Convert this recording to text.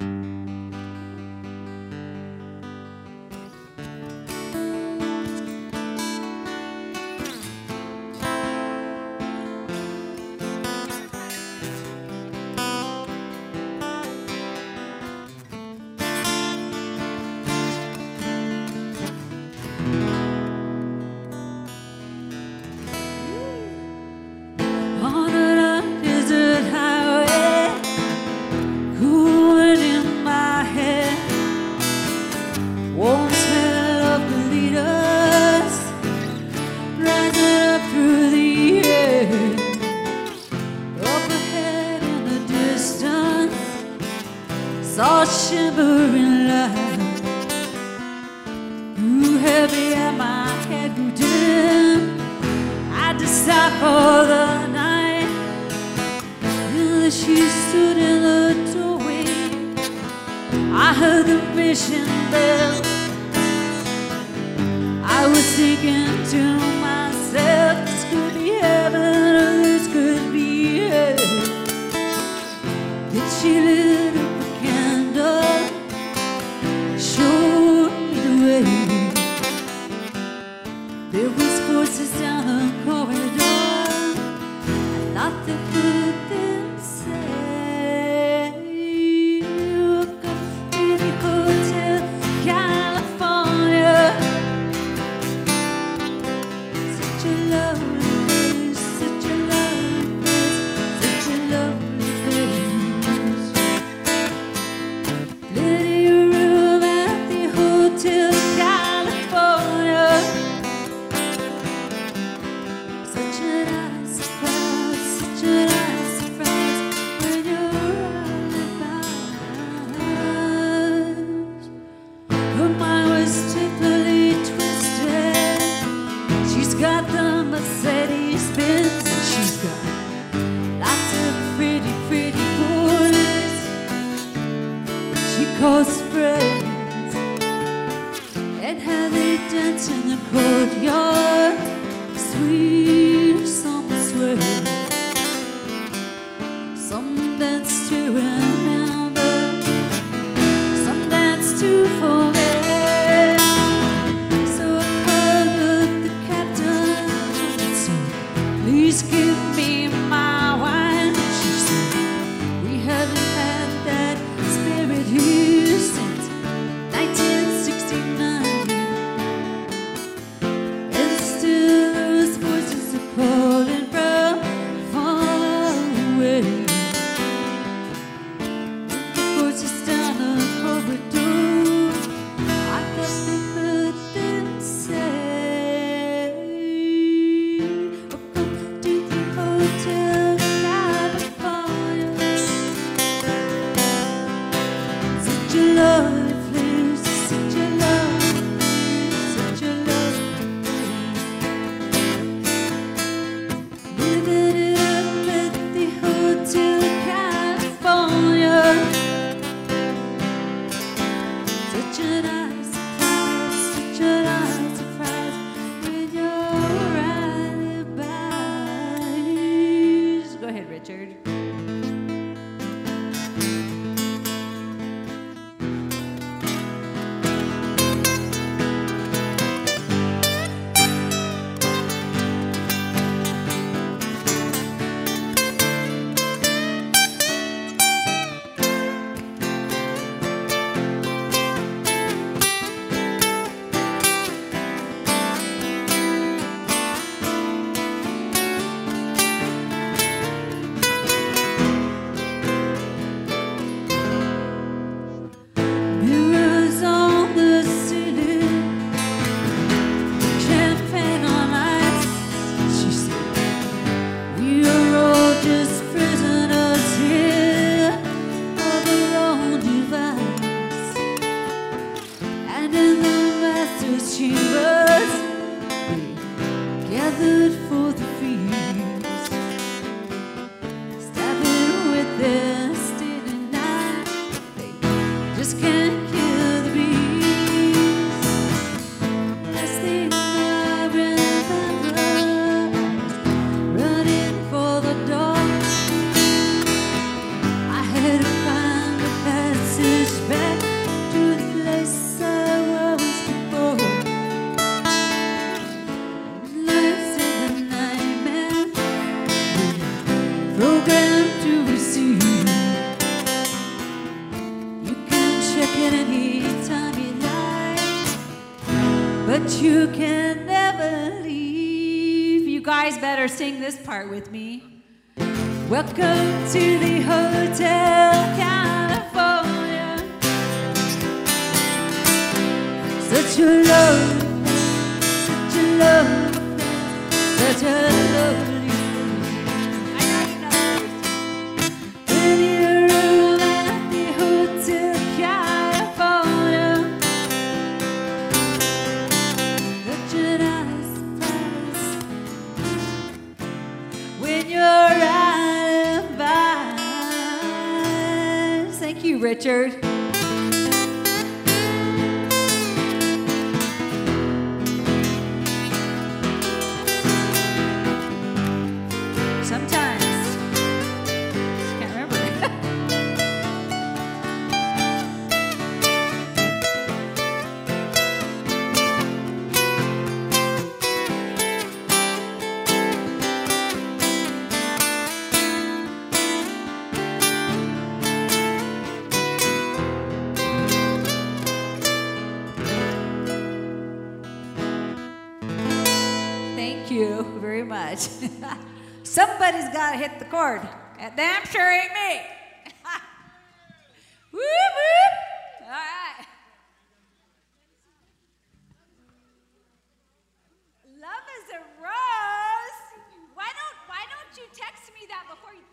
Saw shimmering light. Grew heavy and my head grew dim. I had to stop for the night. And she stood in the doorway. I heard the mission bell. I was thinking to myself, this could be heaven or this could be hell. Then she lit up a candle, showed me the way. There was voices down the corridor. I thought they heard them say, welcome to the Hotel California. Such a lovely place, such a lovely place, such a lovely place. Plenty of room at the Hotel California. Such a nice surprise, such a nice surprise when you're out about. Her mind was typically twisted. She's got the Mercedes Benz, and she's got lots of pretty, pretty boys she calls friends. And how they dance in the courtyard, sweet summer swell. Some dance to remember, some dance to forget. So I called up the captain and said, please give me my wine. She said, we haven't had that spirit here since 1969. And still those voices are calling from far away. The voices down the corridor, I thought they heard them say, welcome to the Hotel California. Such a lovely place, such a lovely place, such a lovely place. Living it up at the Hotel California. Such a nice surprise, such a nice surprise when you're right by. Go ahead, Richard. you can never leave. You guys better sing this part with me. Welcome to the Hotel California. Such a love, such a love, such a lovely. I know you know this. In your room at the Hotel California. Such a nice place when you're out of vibes. Thank you, Richard. Sometimes, just can't remember. Thank you very much. Somebody's got to hit the chord. That damn sure ain't me. Whoop, whoop. All right.